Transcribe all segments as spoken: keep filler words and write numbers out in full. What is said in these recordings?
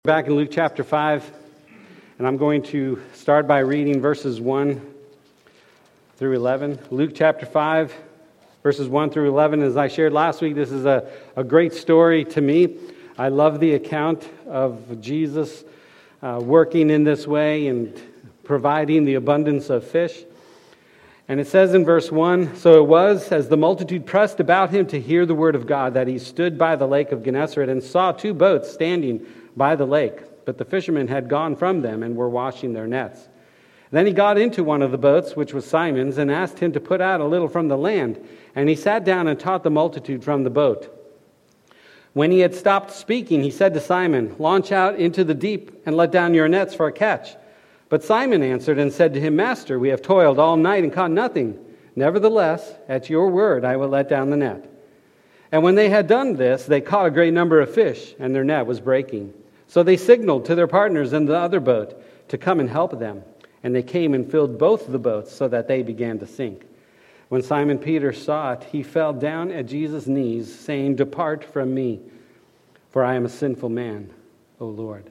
Back in Luke chapter five, and I'm going to start by reading verses one through eleven. Luke chapter five, verses one through eleven. As I shared last week, this is a, a great story to me. I love the account of Jesus uh, working in this way and providing the abundance of fish. And it says in verse one, "So it was, as the multitude pressed about him to hear the word of God, that he stood by the lake of Gennesaret and saw two boats standing by the lake, but the fishermen had gone from them and were washing their nets. Then he got into one of the boats, which was Simon's, and asked him to put out a little from the land. And he sat down and taught the multitude from the boat. When he had stopped speaking, he said to Simon, 'Launch out into the deep and let down your nets for a catch.' But Simon answered and said to him, 'Master, we have toiled all night and caught nothing. Nevertheless, at your word I will let down the net.' And when they had done this, they caught a great number of fish, and their net was breaking. So they signaled to their partners in the other boat to come and help them. And they came and filled both the boats so that they began to sink. When Simon Peter saw it, he fell down at Jesus' knees, saying, 'Depart from me, for I am a sinful man, O Lord.'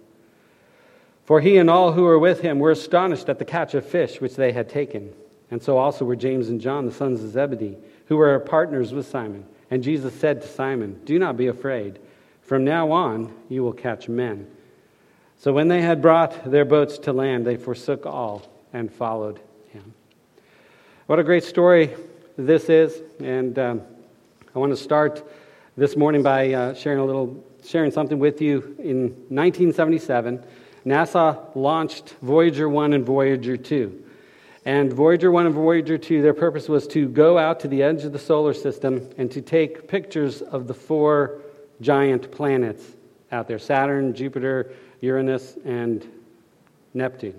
For he and all who were with him were astonished at the catch of fish which they had taken. And so also were James and John, the sons of Zebedee, who were partners with Simon. And Jesus said to Simon, 'Do not be afraid. From now on, you will catch men.' So when they had brought their boats to land, they forsook all and followed him." What a great story this is. And um, I want to start this morning by uh, sharing a little, sharing something with you. In nineteen seventy-seven, NASA launched Voyager one and Voyager two. And Voyager one and Voyager two, their purpose was to go out to the edge of the solar system and to take pictures of the four giant planets out there: Saturn, Jupiter, Uranus, and Neptune.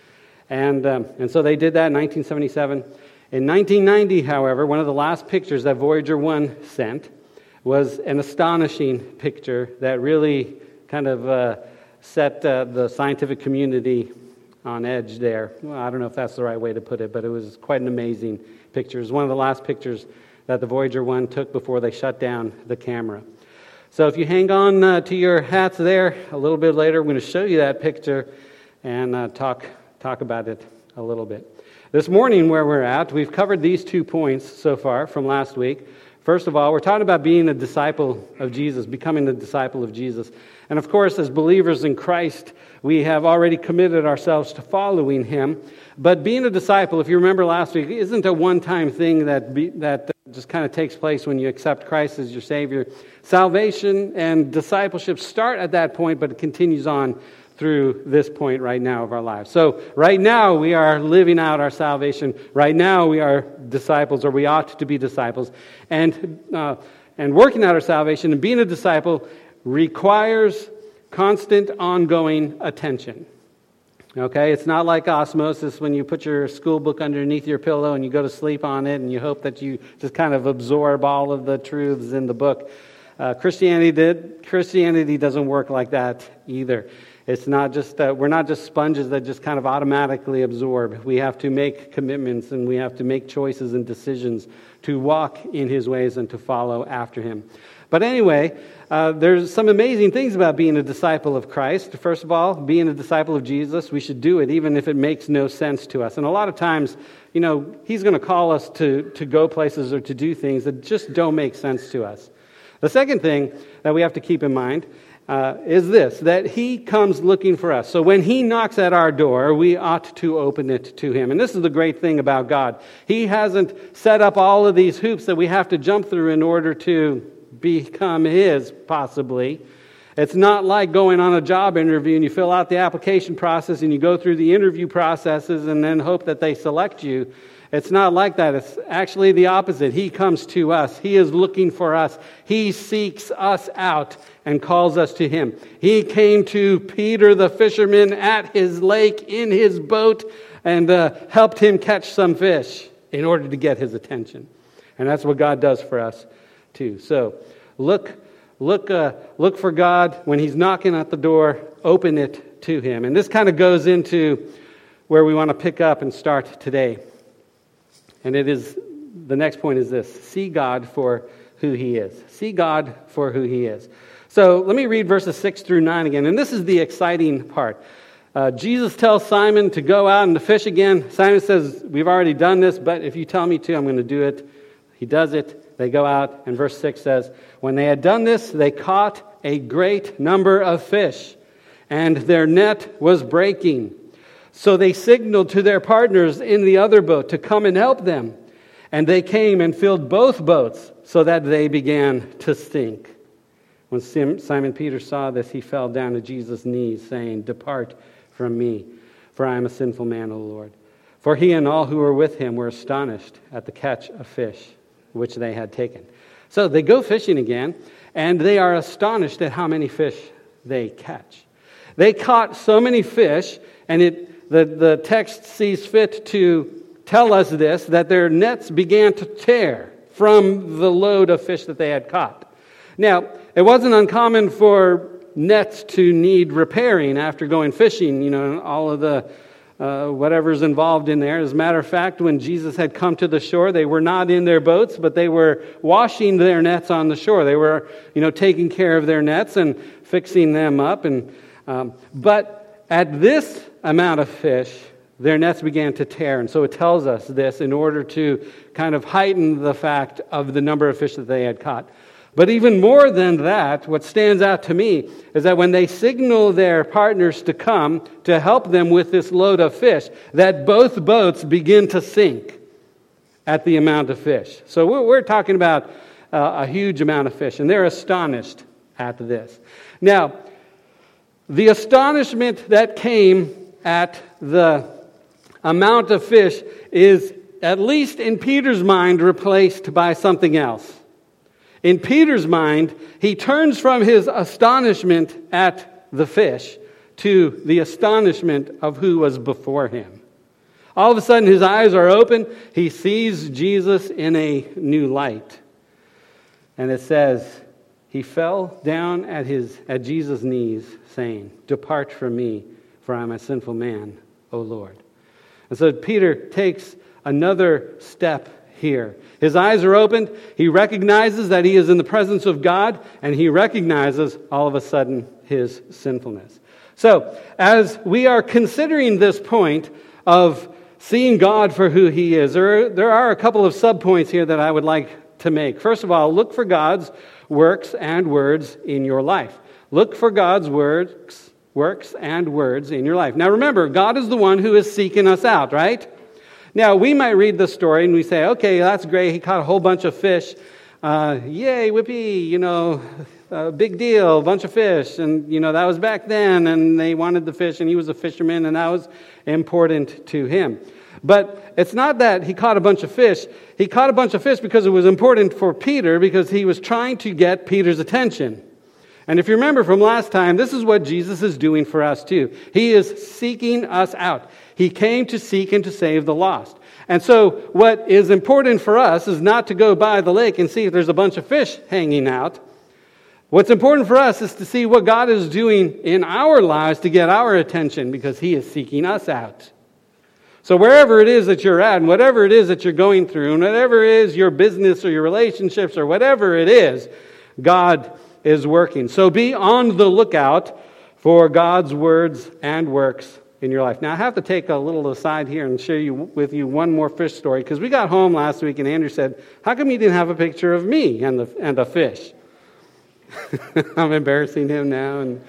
And um, and so they did that in nineteen seventy-seven. In nineteen ninety, however, one of the last pictures that Voyager one sent was an astonishing picture that really kind of uh, set uh, the scientific community on edge there. Well, I don't know if that's the right way to put it, but it was quite an amazing picture. It was one of the last pictures that the Voyager one took before they shut down the camera. So if you hang on uh, to your hats there, a little bit later, I'm going to show you that picture and uh, talk talk about it a little bit. This morning, where we're at, we've covered these two points so far from last week. First of all, we're talking about being a disciple of Jesus, becoming a disciple of Jesus. And of course, as believers in Christ, we have already committed ourselves to following him. But being a disciple, if you remember last week, isn't a one-time thing that be, that just kind of takes place when you accept Christ as your Savior. Salvation and discipleship start at that point, but it continues on through this point right now of our lives. So right now we are living out our salvation. Right now we are disciples, or we ought to be disciples. And uh, and working out our salvation and being a disciple requires constant, ongoing attention. Okay, it's not like osmosis when you put your school book underneath your pillow and you go to sleep on it and you hope that you just kind of absorb all of the truths in the book. Uh, Christianity did. Christianity doesn't work like that either. It's not just uh, we're not just sponges that just kind of automatically absorb. We have to make commitments and we have to make choices and decisions to walk in his ways and to follow after him. But anyway, uh, there's some amazing things about being a disciple of Christ. First of all, being a disciple of Jesus, we should do it even if it makes no sense to us. And a lot of times, you know, he's going to call us to, to go places or to do things that just don't make sense to us. The second thing that we have to keep in mind uh, is this, that he comes looking for us. So when he knocks at our door, we ought to open it to him. And this is the great thing about God. He hasn't set up all of these hoops that we have to jump through in order to become his, possibly. It's not like going on a job interview and you fill out the application process and you go through the interview processes and then hope that they select you. It's not like that. It's actually the opposite. He comes to us. He is looking for us. He seeks us out and calls us to him. He came to Peter the fisherman at his lake in his boat and uh, helped him catch some fish in order to get his attention. And that's what God does for us too. So look, look, uh, look for God when he's knocking at the door. Open it to him. And this kind of goes into where we want to pick up and start today. And it is, the next point is this: see God for who he is. See God for who he is. So let me read verses six through nine again. And this is the exciting part. Uh, Jesus tells Simon to go out and to fish again. Simon says, we've already done this, but if you tell me to, I'm going to do it. He does it. They go out. And verse six says, when they had done this, they caught a great number of fish, and their net was breaking. So they signaled to their partners in the other boat to come and help them. And they came and filled both boats so that they began to sink. When Simon Peter saw this, he fell down to Jesus' knees, saying, depart from me, for I am a sinful man, O Lord. For he and all who were with him were astonished at the catch of fish which they had taken. So they go fishing again, and they are astonished at how many fish they catch. They caught so many fish, and it the, the text sees fit to tell us this, that their nets began to tear from the load of fish that they had caught. Now, it wasn't uncommon for nets to need repairing after going fishing, you know, all of the uh, whatever's involved in there. As a matter of fact, when Jesus had come to the shore, they were not in their boats, but they were washing their nets on the shore. They were, you know, taking care of their nets and fixing them up. And um, but at this amount of fish, their nets began to tear. And so it tells us this in order to kind of heighten the fact of the number of fish that they had caught. But even more than that, what stands out to me is that when they signal their partners to come to help them with this load of fish, that both boats begin to sink at the amount of fish. So we're, we're talking about uh, a huge amount of fish, and they're astonished at this. Now, the astonishment that came at the amount of fish is, at least in Peter's mind, replaced by something else. In Peter's mind, he turns from his astonishment at the fish to the astonishment of who was before him. All of a sudden, his eyes are open. He sees Jesus in a new light. And it says, he fell down at his at Jesus' knees, saying, depart from me, for I am a sinful man, O Lord. And so Peter takes another step here. His eyes are opened. He recognizes that he is in the presence of God, and he recognizes all of a sudden his sinfulness. So, as we are considering this point of seeing God for who he is, there are, there are a couple of subpoints here that I would like to make. First of all, look for God's works and words in your life. Look for God's works, works and words in your life. Now remember, God is the one who is seeking us out, right? Now, we might read the story and we say, okay, that's great. He caught a whole bunch of fish. Uh, yay, whippy, you know, uh, big deal, bunch of fish. And, you know, that was back then, and they wanted the fish, and he was a fisherman, and that was important to him. But it's not that he caught a bunch of fish. He caught a bunch of fish because it was important for Peter, because he was trying to get Peter's attention. And if you remember from last time, this is what Jesus is doing for us too. He is seeking us out. He came to seek and to save the lost. And so what is important for us is not to go by the lake and see if there's a bunch of fish hanging out. What's important for us is to see what God is doing in our lives to get our attention, because he is seeking us out. So wherever it is that you're at, and whatever it is that you're going through, and whatever it is your business or your relationships or whatever it is, God is working. So be on the lookout for God's words and works in your life. Now, I have to take a little aside here and share you with you one more fish story, because we got home last week and Andrew said, how come you didn't have a picture of me and the and a fish? I'm embarrassing him now. And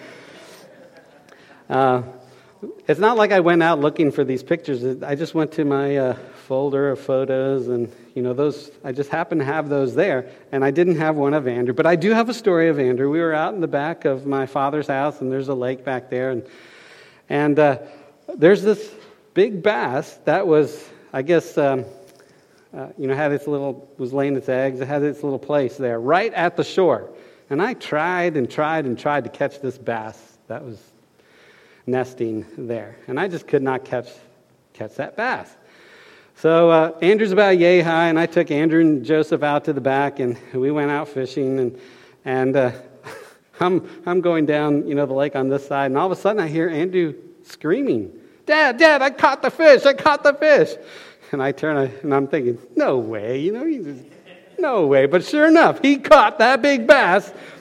uh, it's not like I went out looking for these pictures. I just went to my uh, folder of photos, and you know those. I just happened to have those there, and I didn't have one of Andrew, but I do have a story of Andrew. We were out in the back of my father's house, and there's a lake back there, and and uh, there's this big bass that was, I guess, um, uh, you know, had its little was laying its eggs. It had its little place there, right at the shore, and I tried and tried and tried to catch this bass that was nesting there, and I just could not catch catch that bass. So uh, Andrew's about yay high, and I took Andrew and Joseph out to the back, and we went out fishing, and and uh, I'm I'm going down, you know, the lake on this side, and all of a sudden I hear Andrew screaming, "Dad, Dad, I caught the fish! I caught the fish!" And I turn, and I'm thinking, no way, you know, he just, no way. But sure enough, he caught that big bass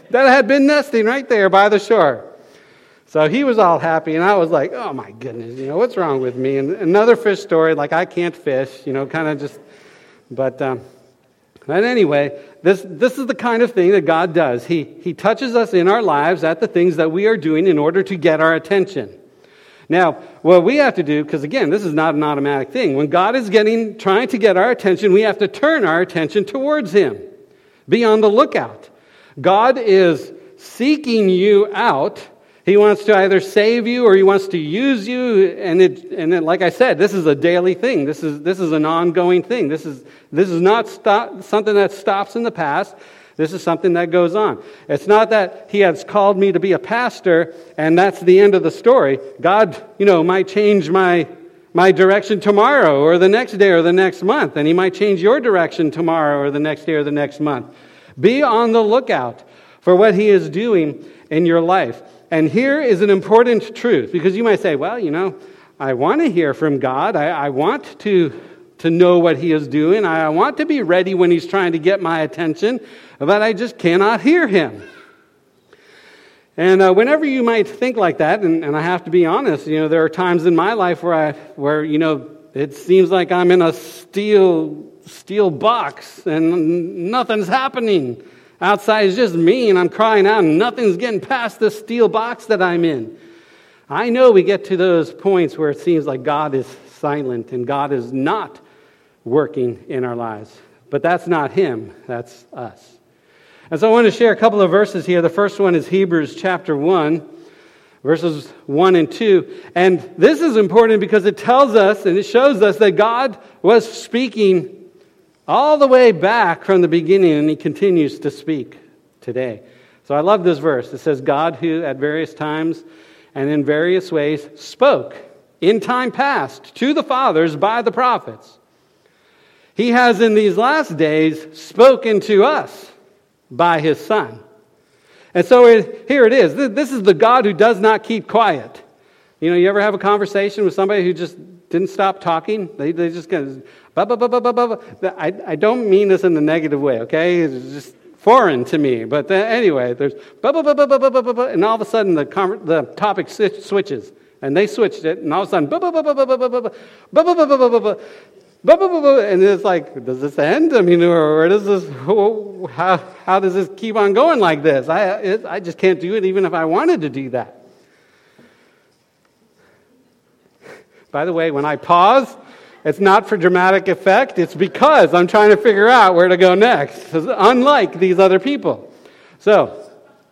that had been nesting right there by the shore. So he was all happy, and I was like, oh my goodness, you know, what's wrong with me? And another fish story, like I can't fish, you know, kind of just, but, um, but anyway, this this is the kind of thing that God does. He He touches us in our lives at the things that we are doing in order to get our attention. Now, what we have to do, because again, this is not an automatic thing. When God is getting trying to get our attention, we have to turn our attention towards Him. Be on the lookout. God is seeking you out. He wants to either save you or He wants to use you, and it and it, like I said, this is a daily thing. This is this is an ongoing thing. This is this is not stop, something that stops in the past. This is something that goes on. It's not that He has called me to be a pastor and that's the end of the story. God, you know, might change my my direction tomorrow or the next day or the next month, and He might change your direction tomorrow or the next day or the next month. Be on the lookout for what He is doing in your life. And here is an important truth, because you might say, well, you know, I want to hear from God. I, I want to, to know what He is doing. I, I want to be ready when He's trying to get my attention, but I just cannot hear Him. And uh, whenever you might think like that, and, and I have to be honest, you know, there are times in my life where I, where, you know, it seems like I'm in a steel, steel box and nothing's happening. Outside is just me, and I'm crying out, and nothing's getting past this steel box that I'm in. I know we get to those points where it seems like God is silent and God is not working in our lives. But that's not Him, that's us. And so I want to share a couple of verses here. The first one is Hebrews chapter one, verses one and two. And this is important because it tells us and it shows us that God was speaking all the way back from the beginning, and He continues to speak today. So I love this verse. It says, God who at various times and in various ways spoke in time past to the fathers by the prophets. He has in these last days spoken to us by His Son. And so it, here it is. This is the God who does not keep quiet. You know, you ever have a conversation with somebody who just didn't stop talking? They, they just kind of... Blah, blah, blah, blah, blah, blah. I, I don't mean this in a negative way, okay? It's just foreign to me. But the, anyway, there's blah, blah, blah, blah, blah, blah, blah, blah, and all of a sudden the, com- the topic switches. And they switched it, and all of a sudden, blah, blah, blah, blah, blah, blah, blah, blah, blah, blah, blah, blah, blah, blah, blah, blah, blah, blah, and it's like, does this end? I mean, or, or does this, how, how does this keep on going like this? I, it, I just can't do it even if I wanted to do that. By the way, when I pause, it's not for dramatic effect. It's because I'm trying to figure out where to go next, unlike these other people. So,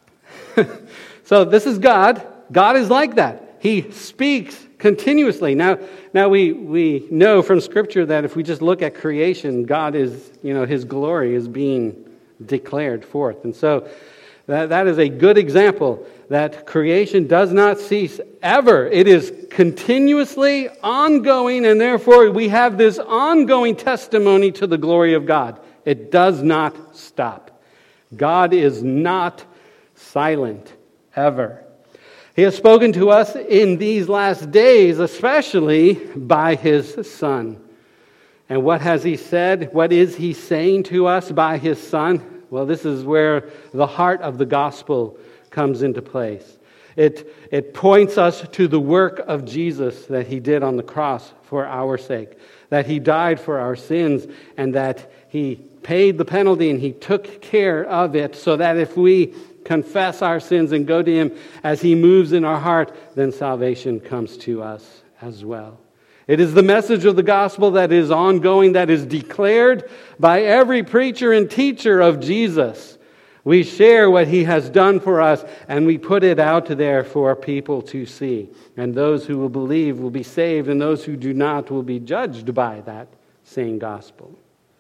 so this is God. God is like that. He speaks continuously. Now, now we we know from Scripture that if we just look at creation, God is, you know, His glory is being declared forth. And so that, that is a good example that creation does not cease ever. It is continuously ongoing, and therefore we have this ongoing testimony to the glory of God. It does not stop. God is not silent ever. He has spoken to us in these last days, especially by His Son. And what has He said? What is He saying to us by His Son? Well, this is where the heart of the gospel comes into place. It, it points us to the work of Jesus that He did on the cross for our sake, that He died for our sins, and that He paid the penalty and He took care of it, so that if we confess our sins and go to Him as He moves in our heart, then salvation comes to us as well. It is the message of the gospel that is ongoing, that is declared by every preacher and teacher of Jesus. We share what He has done for us, and we put it out there for people to see. And those who will believe will be saved, and those who do not will be judged by that same gospel.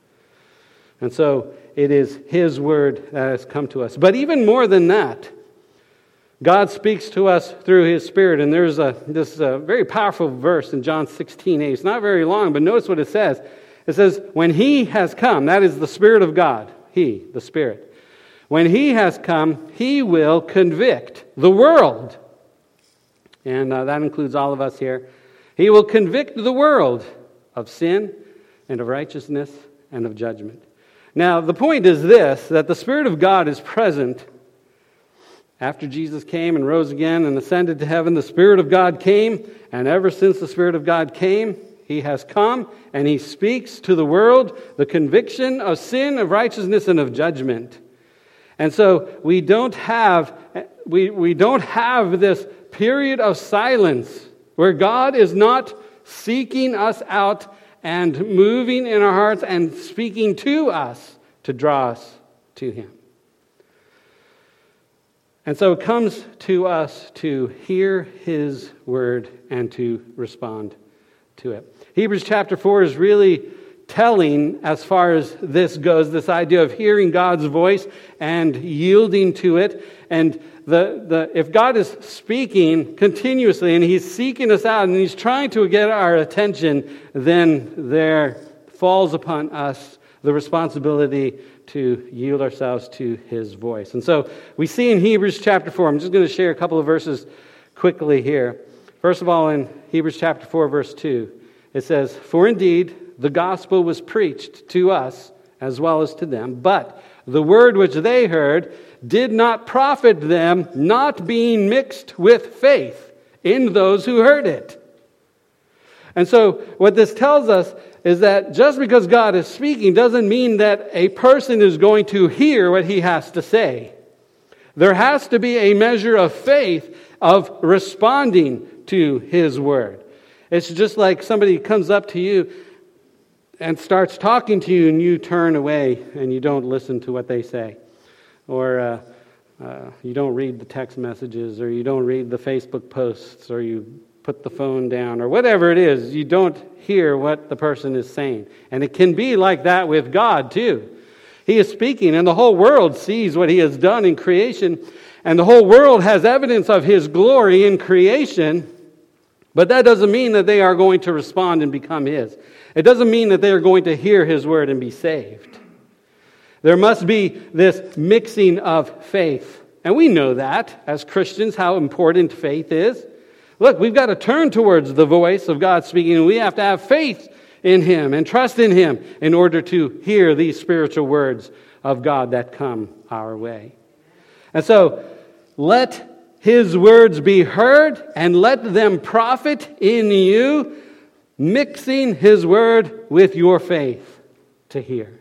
And so it is His word that has come to us. But even more than that, God speaks to us through His Spirit. And there's a this a very powerful verse in John sixteen eight. It's not very long, but notice what it says. It says, when He has come, that is the Spirit of God, He, the Spirit. When He has come, He will convict the world. And uh, that includes all of us here. He will convict the world of sin and of righteousness and of judgment. Now, the point is this, that the Spirit of God is present After Jesus came and rose again and ascended to heaven, the Spirit of God came, and ever since the Spirit of God came, He has come, and He speaks to the world the conviction of sin, of righteousness, and of judgment. And so we don't have we, we don't have this period of silence where God is not seeking us out and moving in our hearts and speaking to us to draw us to Him. And so it comes to us to hear His word and to respond to it. Hebrews chapter four is really telling as far as this goes, this idea of hearing God's voice and yielding to it. And the, the if God is speaking continuously and He's seeking us out and He's trying to get our attention, then there falls upon us the responsibility to yield ourselves to His voice. And so we see in Hebrews chapter four, I'm just going to share a couple of verses quickly here. First of all, in Hebrews chapter four, verse two, it says, "For indeed the gospel was preached to us as well as to them, but the word which they heard did not profit them, not being mixed with faith in those who heard it." And so what this tells us is that just because God is speaking doesn't mean that a person is going to hear what He has to say. There has to be a measure of faith of responding to His word. It's just like somebody comes up to you and starts talking to you and you turn away and you don't listen to what they say. Or uh, uh, you don't read the text messages, or you don't read the Facebook posts, or you put the phone down, or whatever it is. You don't hear what the person is saying. And it can be like that with God too. He is speaking and the whole world sees what He has done in creation, and the whole world has evidence of His glory in creation, but that doesn't mean that they are going to respond and become His. It doesn't mean that they are going to hear His word and be saved. There must be this mixing of faith. And we know that as Christians, how important faith is. Look, we've got to turn towards the voice of God speaking, and we have to have faith in Him and trust in Him in order to hear these spiritual words of God that come our way. And so, let His words be heard and let them profit in you, mixing His word with your faith to hear.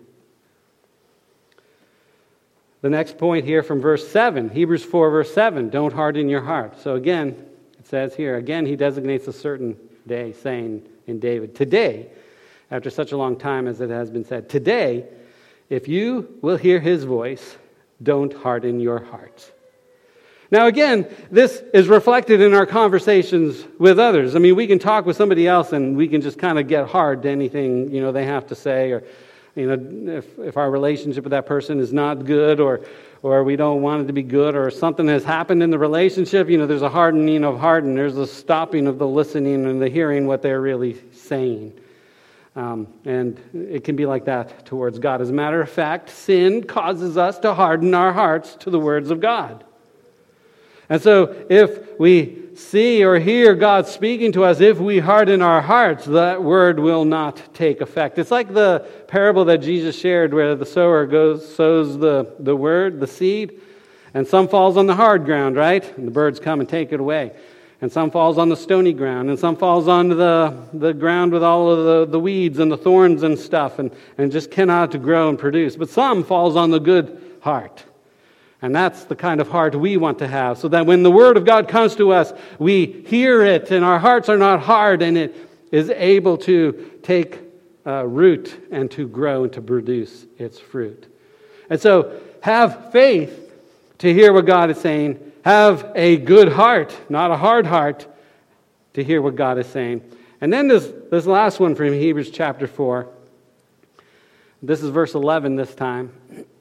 The next point here from verse seven, Hebrews four, verse seven, don't harden your heart. So again, it says here, again, he designates a certain day, saying in David, today, after such a long time as it has been said, today, if you will hear His voice, don't harden your hearts. Now again, this is reflected in our conversations with others. I mean, we can talk with somebody else and we can just kind of get hard to anything, you know, they have to say, or, you know, if, if our relationship with that person is not good, or or we don't want it to be good, or something has happened in the relationship, you know, there's a hardening of heart and there's a stopping of the listening and the hearing what they're really saying. Um, and it can be like that towards God. As a matter of fact, sin causes us to harden our hearts to the words of God. And so if we see or hear God speaking to us, if we harden our hearts, that word will not take effect. It's like the parable that Jesus shared where the sower goes sows the, the word, the seed, and some falls on the hard ground, right? And the birds come and take it away. And some falls on the stony ground, and some falls on the, the ground with all of the, the weeds and the thorns and stuff, and, and just cannot grow and produce. But some falls on the good heart. And that's the kind of heart we want to have, so that when the Word of God comes to us, we hear it, and our hearts are not hard, and it is able to take uh, root and to grow and to produce its fruit. And so, have faith to hear what God is saying. Have a good heart, not a hard heart, to hear what God is saying. And then this, this last one from Hebrews chapter four. This is verse eleven this time.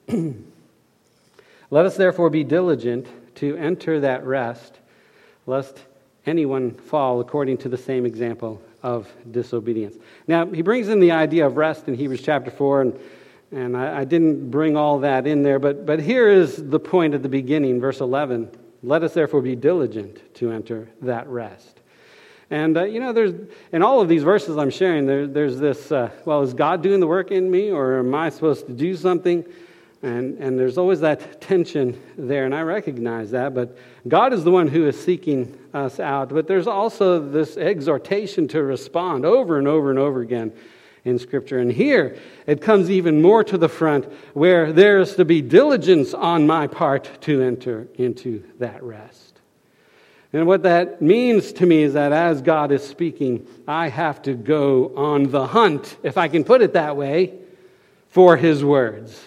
Let us therefore be diligent to enter that rest, lest anyone fall according to the same example of disobedience. Now, he brings in the idea of rest in Hebrews chapter four, and, and I, I didn't bring all that in there, but, but here is the point at the beginning, verse eleven. Let us therefore be diligent to enter that rest. And, uh, you know, there's in all of these verses I'm sharing, there, there's this, uh, well, is God doing the work in me, or am I supposed to do something? And, and there's always that tension there, and I recognize that, but God is the one who is seeking us out. But there's also this exhortation to respond over and over and over again in Scripture. And here, it comes even more to the front, where there is to be diligence on my part to enter into that rest. And what that means to me is that as God is speaking, I have to go on the hunt, if I can put it that way, for His words.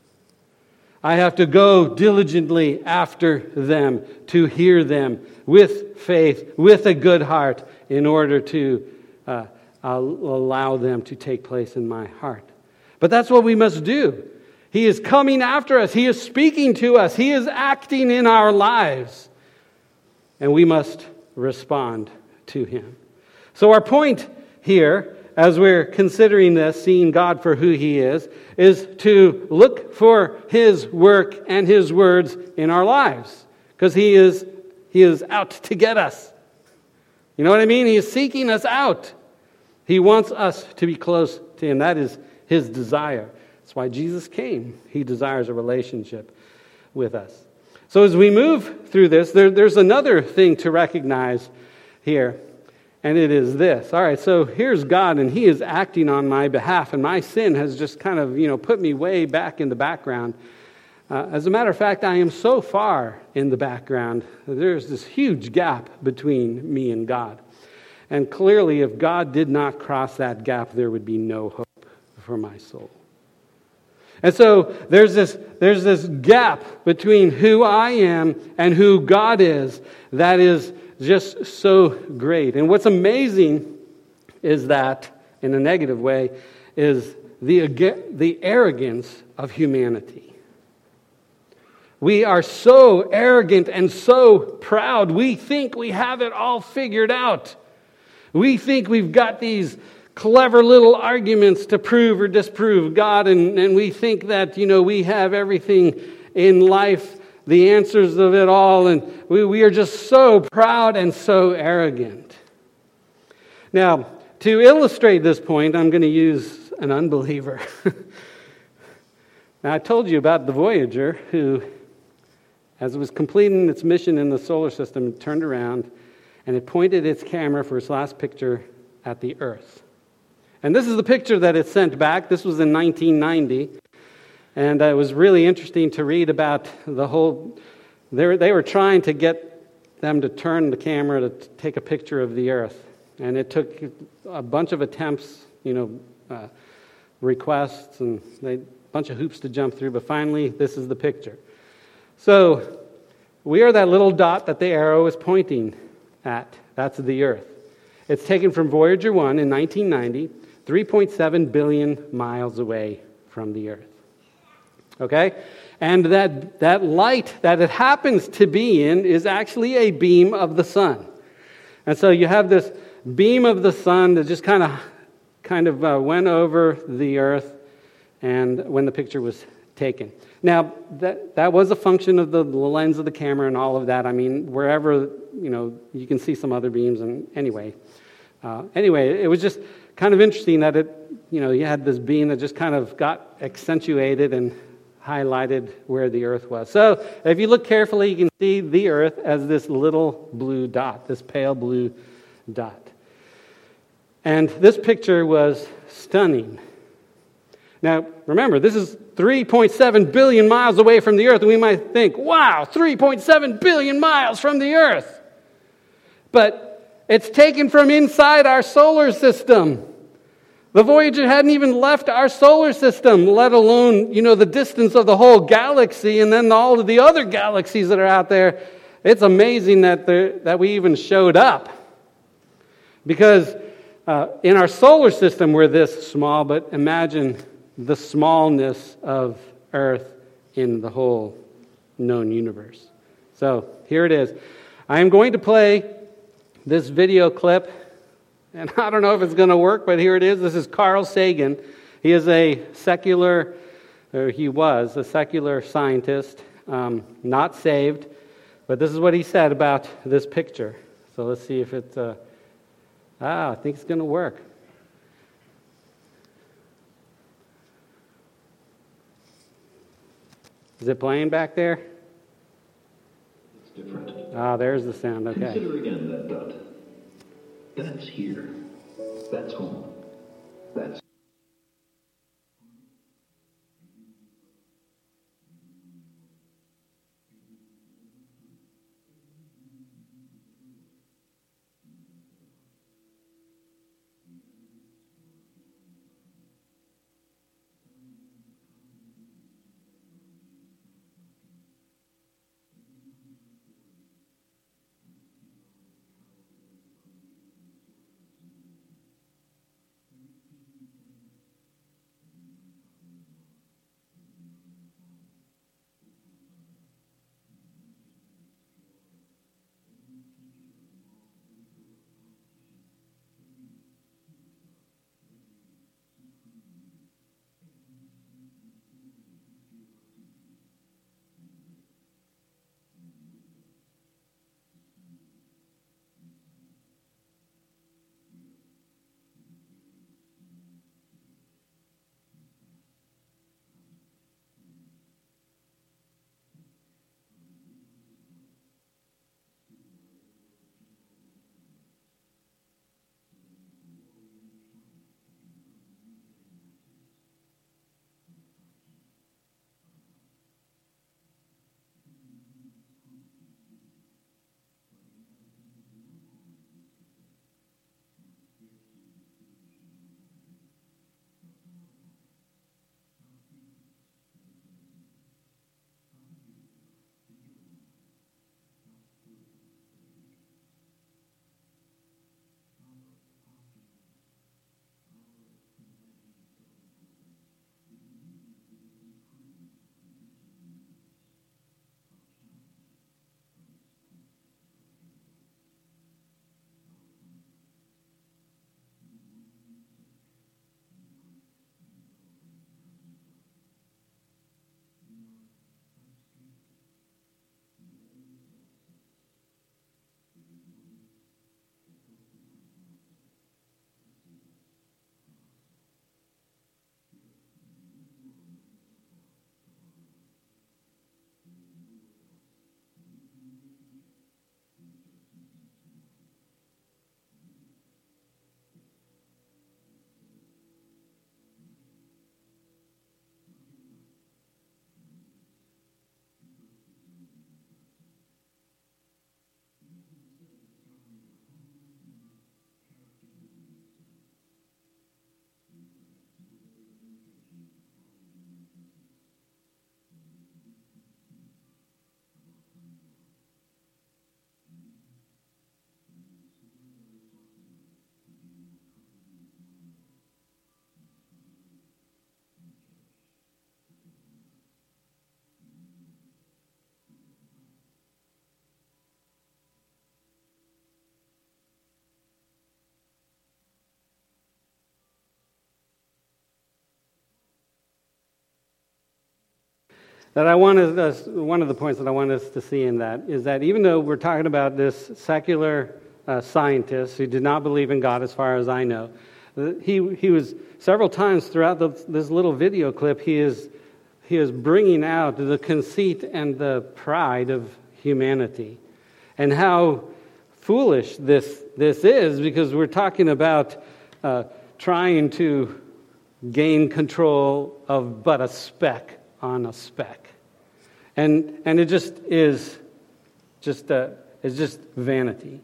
I have to go diligently after them, to hear them with faith, with a good heart, in order to uh, allow them to take place in my heart. But that's what we must do. He is coming after us. He is speaking to us. He is acting in our lives. And we must respond to Him. So our point here, as we're considering this, seeing God for who He is, is to look for His work and His words in our lives. Because He is, He is out to get us. You know what I mean? He is seeking us out. He wants us to be close to Him. That is His desire. That's why Jesus came. He desires a relationship with us. So as we move through this, there, there's another thing to recognize here. And it is this. All right, so here's God, and He is acting on my behalf, and my sin has just kind of, you know, put me way back in the background. Uh, as a matter of fact, I am so far in the background, there's this huge gap between me and God. And clearly, if God did not cross that gap, there would be no hope for my soul. And so there's this, there's this gap between who I am and who God is that is just so great. And what's amazing is that, in a negative way, is the, the arrogance of humanity. We are so arrogant and so proud. We think we have it all figured out. We think we've got these clever little arguments to prove or disprove God, and, and we think that, you know, we have everything in life, the answers of it all, and we, we are just so proud and so arrogant. Now, to illustrate this point, I'm going to use an unbeliever. Now, I told you about the Voyager, who, as it was completing its mission in the solar system, it turned around and it pointed its camera for its last picture at the Earth. And this is the picture that it sent back. This was in nineteen ninety. And uh, it was really interesting to read about the whole... They were, they were trying to get them to turn the camera to t- take a picture of the Earth. And it took a bunch of attempts, you know, uh, requests, and a bunch of hoops to jump through. But finally, this is the picture. So, we are that little dot that the arrow is pointing at. That's the Earth. It's taken from Voyager one in nineteen ninety, three point seven billion miles away from the Earth. Okay? And that, that light that it happens to be in is actually a beam of the sun. And so you have this beam of the sun that just kind of kind of uh, went over the Earth and when the picture was taken. Now, that that was a function of the lens of the camera and all of that. I mean, wherever, you know, you can see some other beams. And anyway, uh, anyway, it was just kind of interesting that it, you know, you had this beam that just kind of got accentuated and highlighted where the Earth was. So if you look carefully, you can see the Earth as this little blue dot, this pale blue dot. And this picture was stunning. Now, remember, this is three point seven billion miles away from the Earth, and we might think, wow, three point seven billion miles from the Earth. But it's taken from inside our solar system. The Voyager hadn't even left our solar system, let alone, you know, the distance of the whole galaxy and then all of the other galaxies that are out there. It's amazing that there, that we even showed up. Because uh, in our solar system, we're this small, but imagine the smallness of Earth in the whole known universe. So here it is. I am going to play this video clip. And I don't know if it's going to work, but here it is. This is Carl Sagan. He is a secular, or he was a secular scientist, um, not saved. But this is what he said about this picture. So let's see if it's, uh, ah, I think it's going to work. Is it playing back there? It's different. Ah, there's the sound. Okay. Consider again that dot. That's here. That's home. That's that I wanted us, one of the points that I want us to see in that is that even though we're talking about this secular uh, scientist who did not believe in God, as far as I know, he he was several times throughout the, this little video clip, he is he is bringing out the conceit and the pride of humanity, and how foolish this this is, because we're talking about uh, trying to gain control of but a speck on a speck. And and it just is just uh, it's just vanity.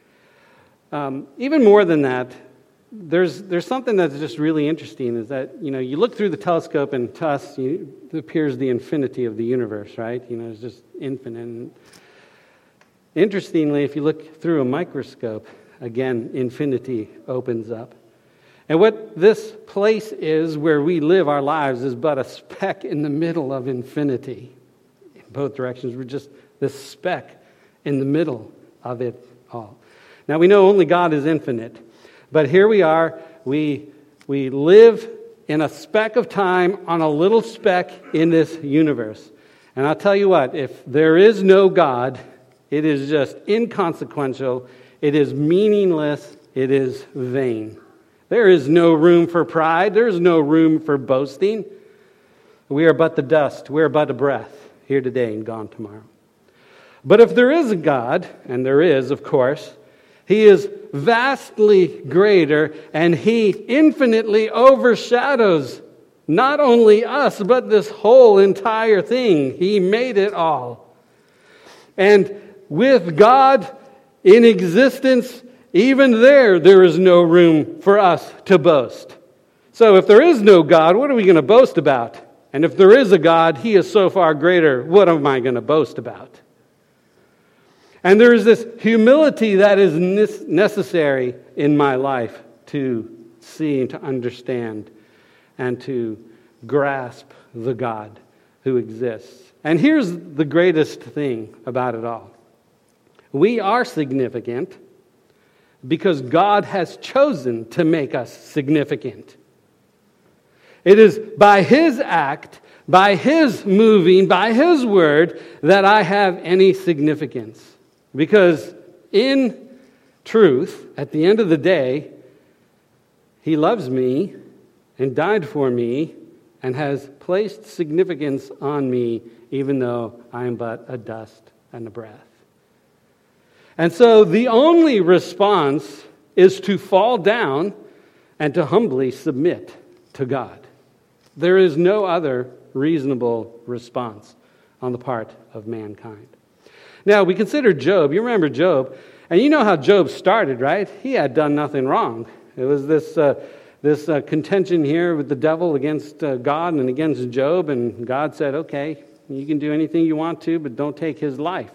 Um, even more than that, there's there's something that's just really interesting, is that, you know, you look through the telescope and to us, you, it appears the infinity of the universe, right? You know, it's just infinite. And interestingly, if you look through a microscope, again, infinity opens up. And what this place is where we live our lives is but a speck in the middle of infinity. In both directions, we're just this speck in the middle of it all. Now, we know only God is infinite, but here we are, we we live in a speck of time on a little speck in this universe. And I'll tell you what, if there is no God, it is just inconsequential, it is meaningless, it is vain. There is no room for pride. There is no room for boasting. We are but the dust. We are but a breath. here today and gone tomorrow. But if there is a God, and there is, of course, He is vastly greater, and He infinitely overshadows not only us, but this whole entire thing. He made it all. And with God in existence, even there, there is no room for us to boast. So if there is no God, what are we going to boast about? And if there is a God, He is so far greater, what am I going to boast about? And there is this humility that is necessary in my life to see and to understand and to grasp the God who exists. And here's the greatest thing about it all. We are significant because God has chosen to make us significant. It is by His act, by His moving, by His word that I have any significance. Because in truth, at the end of the day, He loves me and died for me and has placed significance on me, even though I am but a dust and a breath. And so the only response is to fall down and to humbly submit to God. There is no other reasonable response on the part of mankind. Now, we consider Job. You remember Job. And you know how Job started, right? He had done nothing wrong. It was this uh, this uh, contention here with the devil against uh, God and against Job. And God said, okay, you can do anything you want to, but don't take his life.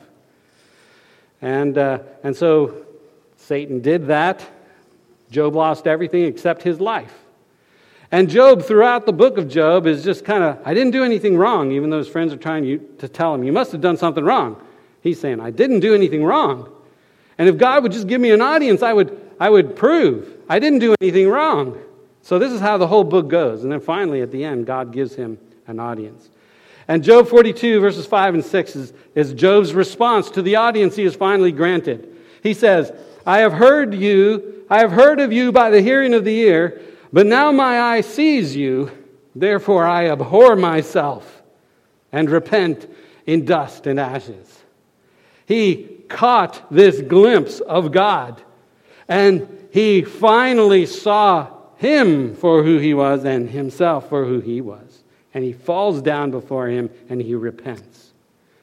And uh, and so Satan did that. Job lost everything except his life. And Job, throughout the book of Job, is just kind of, I didn't do anything wrong, even though his friends are trying to tell him, you must have done something wrong. He's saying, I didn't do anything wrong. And if God would just give me an audience, I would I would prove I didn't do anything wrong. So this is how the whole book goes. And then finally, at the end, God gives him an audience. And Job forty-two, verses five and six is, is Job's response to the audience he has finally granted. He says, I have heard you, I have heard of you by the hearing of the ear, but now my eye sees you, therefore I abhor myself and repent in dust and ashes. He caught this glimpse of God, and he finally saw him for who he was and himself for who he was. And he falls down before him and he repents.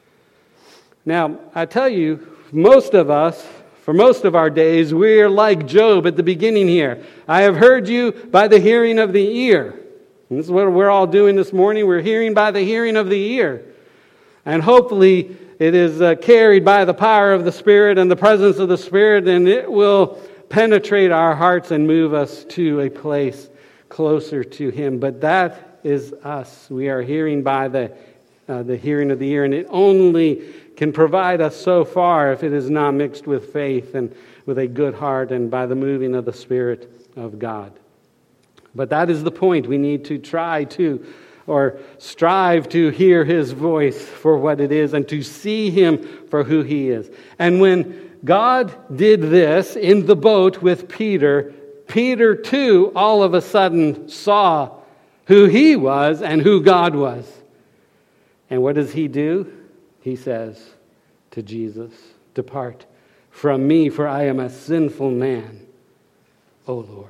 Now, I tell you, most of us, for most of our days, we're like Job at the beginning here. I have heard you by the hearing of the ear. And this is what we're all doing this morning. We're hearing by the hearing of the ear. And hopefully it is uh, carried by the power of the Spirit and the presence of the Spirit, and it will penetrate our hearts and move us to a place closer to Him. But that is us. We are hearing by the uh, the hearing of the ear, and it only can provide us so far if it is not mixed with faith and with a good heart and by the moving of the Spirit of God. But that is the point. We need to try to, or strive to hear His voice for what it is and to see Him for who He is. And when God did this in the boat with Peter, Peter too all of a sudden saw who he was and who God was. And what does he do? He says to Jesus, depart from me, for I am a sinful man, O Lord.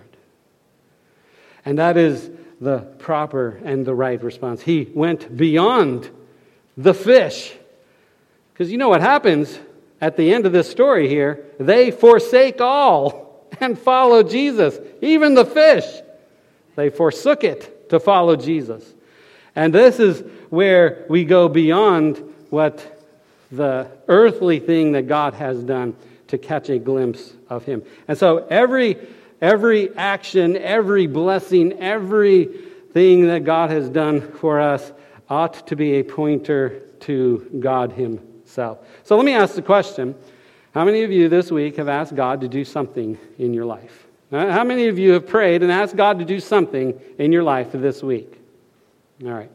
And that is the proper and the right response. He went beyond the fish. Because you know what happens at the end of this story here? They forsake all and follow Jesus. Even the fish, they forsook it to follow Jesus. And this is where we go beyond what the earthly thing that God has done to catch a glimpse of Him. And so every every action, every blessing, everything that God has done for us ought to be a pointer to God Himself. So let me ask the question, how many of you this week have asked God to do something in your life? How many of you have prayed and asked God to do something in your life this week? All right.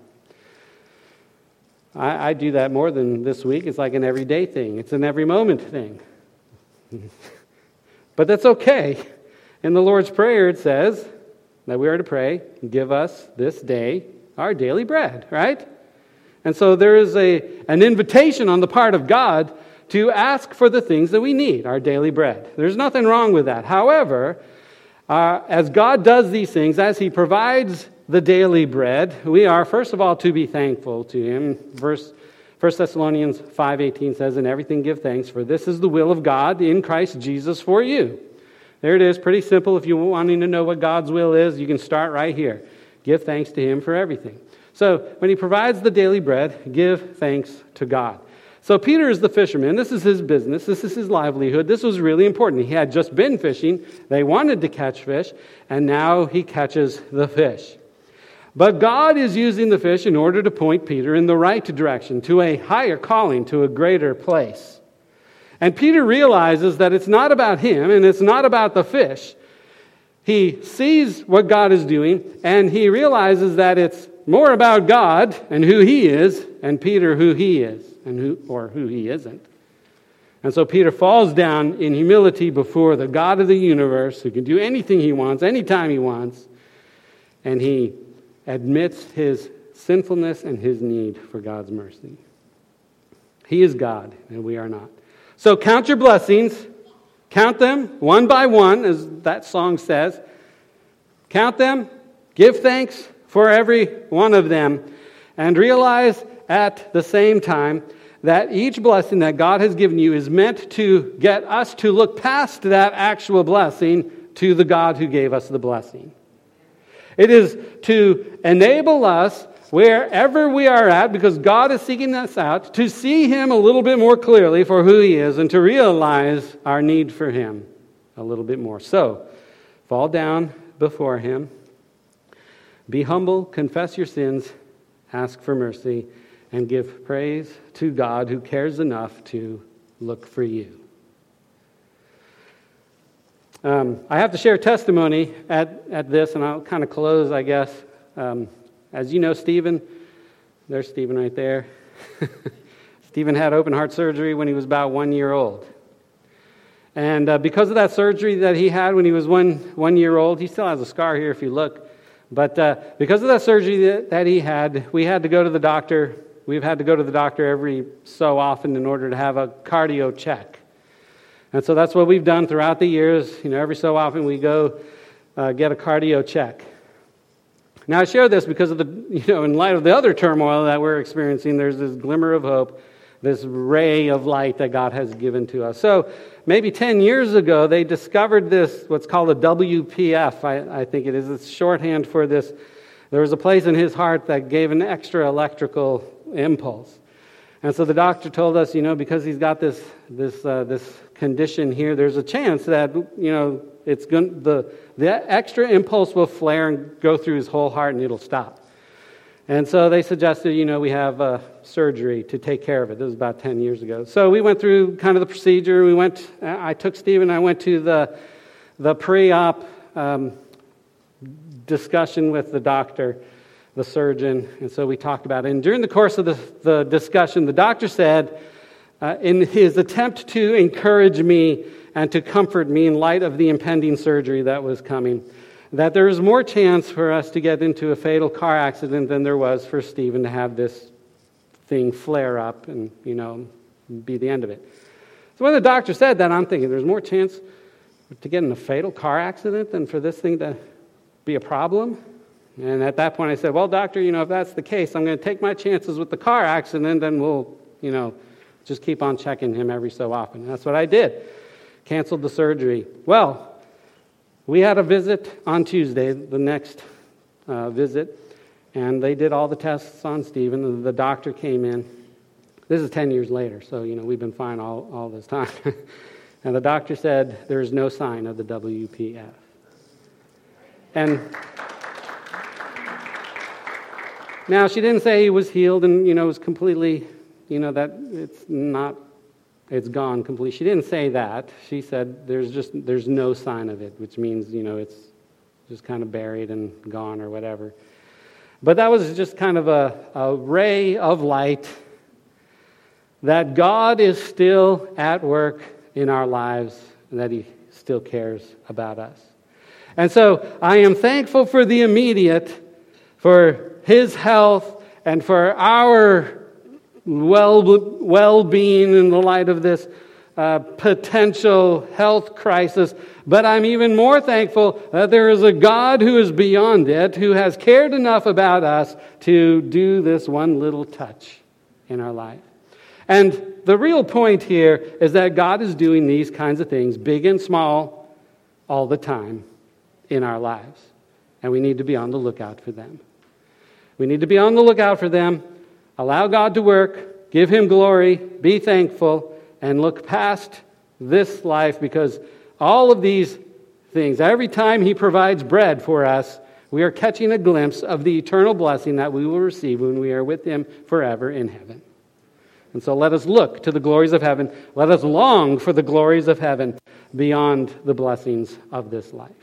I, I do that more than this week. It's like an everyday thing. It's an every moment thing. But that's okay. In the Lord's Prayer it says that we are to pray, give us this day our daily bread, right? And so there is a, an invitation on the part of God to ask for the things that we need, our daily bread. There's nothing wrong with that. However, uh, as God does these things, as He provides the daily bread, we are, first of all, to be thankful to Him. Verse First Thessalonians five eighteen says, "In everything give thanks, for this is the will of God in Christ Jesus for you." There it is, pretty simple. If you're wanting to know what God's will is, you can start right here. Give thanks to Him for everything. So when He provides the daily bread, give thanks to God. So Peter is the fisherman. This is his business. This is his livelihood. This was really important. He had just been fishing. They wanted to catch fish, and now he catches the fish. But God is using the fish in order to point Peter in the right direction, to a higher calling, to a greater place. And Peter realizes that it's not about him and it's not about the fish. He sees what God is doing, and he realizes that it's more about God and who He is, and Peter who he is, and who or who he isn't. And so Peter falls down in humility before the God of the universe, who can do anything He wants, anytime He wants, and he admits his sinfulness and his need for God's mercy. He is God, and we are not. So count your blessings. Count them one by one, as that song says. Count them. Give thanks for every one of them. And realize at the same time that each blessing that God has given you is meant to get us to look past that actual blessing to the God who gave us the blessing. It is to enable us, wherever we are at, because God is seeking us out, to see Him a little bit more clearly for who He is and to realize our need for Him a little bit more. So, fall down before Him, be humble, confess your sins, ask for mercy, and give praise to God who cares enough to look for you. Um, I have to share testimony at, at this, and I'll kind of close, I guess. Um, as you know, Stephen, there's Stephen right there. Stephen had open heart surgery when he was about one year old. And uh, because of that surgery that he had when he was one, one year old, he still has a scar here if you look. But uh, because of that surgery that, that he had, we had to go to the doctor. We've had to go to the doctor every so often in order to have a cardio check. And so that's what we've done throughout the years. You know, every so often we go uh, get a cardio check. Now I share this because of the, you know, in light of the other turmoil that we're experiencing, there's this glimmer of hope, this ray of light that God has given to us. So maybe ten years ago, they discovered this, what's called a W P F, I, I think it is. It's shorthand for this. There was a place in his heart that gave an extra electrical impulse. And so the doctor told us, you know, because he's got this this uh, this condition here, there's a chance that, you know, it's going the the extra impulse will flare and go through his whole heart and it'll stop. And so they suggested, you know, we have uh, surgery to take care of it. This was about ten years ago. So we went through kind of the procedure. We went. I took Stephen. I went to the the pre-op um, discussion with the doctor, the surgeon, and so we talked about it. And during the course of the, the discussion, the doctor said, uh, in his attempt to encourage me and to comfort me in light of the impending surgery that was coming, that there is more chance for us to get into a fatal car accident than there was for Stephen to have this thing flare up and, you know, be the end of it. So when the doctor said that, I'm thinking there's more chance to get in a fatal car accident than for this thing to be a problem. And at that point I said, well, doctor, you know, if that's the case, I'm going to take my chances with the car accident and we'll, you know, just keep on checking him every so often. And that's what I did. Canceled the surgery. Well, we had a visit on Tuesday, the next uh, visit, and they did all the tests on Stephen, and the doctor came in. This is ten years later, so, you know, we've been fine all, all this time. And the doctor said there's no sign of the W P F. And now, she didn't say he was healed and, you know, was completely, you know, that it's not, it's gone completely. She didn't say that. She said there's just, there's no sign of it, which means, you know, it's just kind of buried and gone or whatever. But that was just kind of a, a ray of light that God is still at work in our lives and that He still cares about us. And so I am thankful for the immediate, for His health and for our well, well-being in the light of this uh, potential health crisis. But I'm even more thankful that there is a God who is beyond it, who has cared enough about us to do this one little touch in our life. And the real point here is that God is doing these kinds of things, big and small, all the time in our lives. And we need to be on the lookout for them. We need to be on the lookout for them, allow God to work, give Him glory, be thankful, and look past this life, because all of these things, every time He provides bread for us, we are catching a glimpse of the eternal blessing that we will receive when we are with Him forever in heaven. And so let us look to the glories of heaven. Let us long for the glories of heaven beyond the blessings of this life.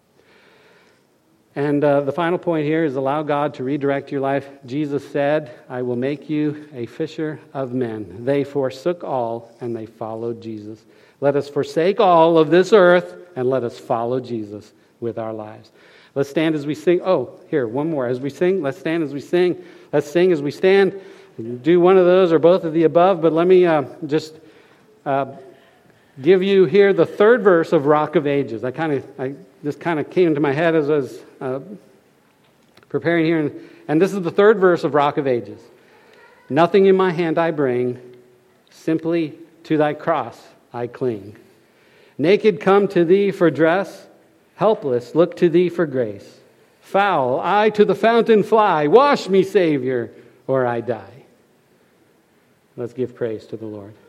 And uh, the final point here is allow God to redirect your life. Jesus said, I will make you a fisher of men. They forsook all and they followed Jesus. Let us forsake all of this earth and let us follow Jesus with our lives. Let's stand as we sing. Oh, here, one more. As we sing, let's stand as we sing. Let's sing as we stand. Do one of those or both of the above, but let me uh, just uh, give you here the third verse of Rock of Ages. I kind of, I this kind of came to my head as I was uh, preparing here, and, and this is the third verse of Rock of Ages. Nothing in my hand I bring, simply to thy cross I cling. Naked come to thee for dress, helpless look to thee for grace. Foul, I to the fountain fly, wash me, Savior, or I die. Let's give praise to the Lord.